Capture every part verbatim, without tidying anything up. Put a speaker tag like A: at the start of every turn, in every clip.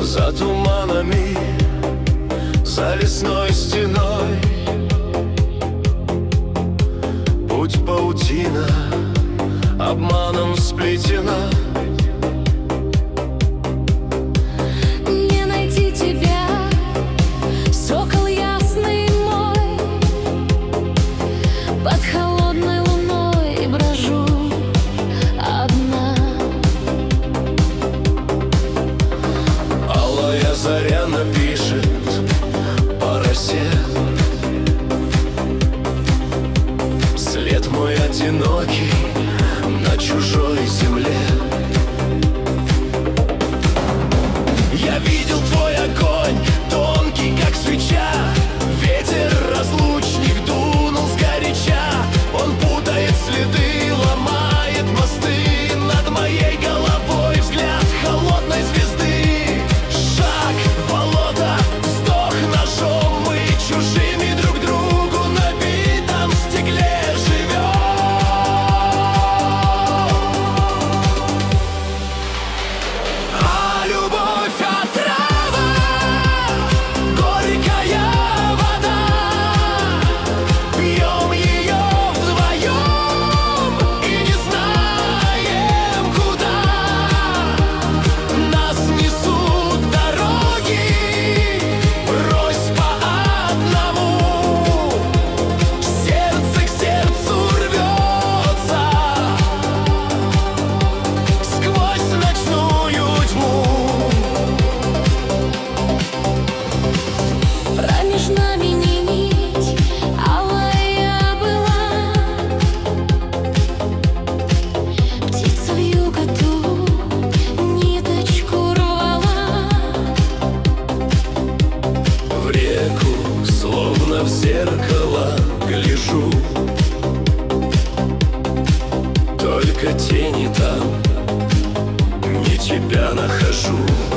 A: За туманами, за лесной стеной, путь паутина, обманом сплетена.
B: Не найти тебя, сокол ясный мой, под холодной луной брожу одна.
A: Алая заря напишет по росе след мой одинокий на чужой земле. Я видел твой огонь, тонкий, как свеча. Ветер разлучник дунул сгоряча. Он путает следы, ломает мосты. Над моей головой взгляд холодной звезды. Шаг в болото, вздох ножом. Мы чужими друг другу на битом стекле живем. А любовь отрава, горькая вода. Пьем ее вдвоем и не знаем куда. Нас несут дороги, брось по одному. Сердце к сердцу рвется сквозь ночную тьму.
B: Промеж нами не нить, алая была. Птица вьюга ту ниточку рвала.
A: В реку, словно в зеркало, гляжу. Только тени там, не тебя нахожу.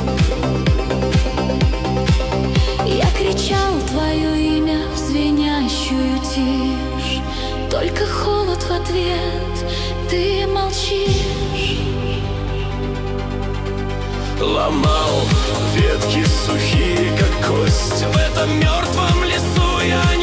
B: Я кричал твое имя в звенящую тишь, только холод в ответ, ты молчишь.
A: Ломал ветки сухие, как кость. В этом мертвом лесу я не